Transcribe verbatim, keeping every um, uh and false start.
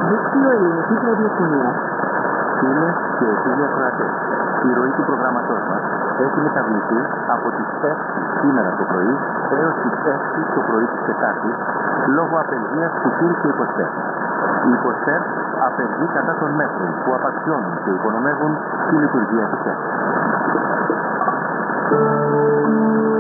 Δίκτυο Ελληνικής Ραδιοφωνίας. Φίλες και φίλοι ακροατές, η ροή του προγράμματός μας έχει μεταβληθεί από τις έξι σήμερα το πρωί έως τις έξι το πρωί της Τετάρτης λόγω απεργίας του Κύρ και Υποστέρ. Η Υποστέρ απεργεί κατά των μέτρων που απαξιώνουν και υπονομεύουν τη λειτουργία της ΕΡΤ.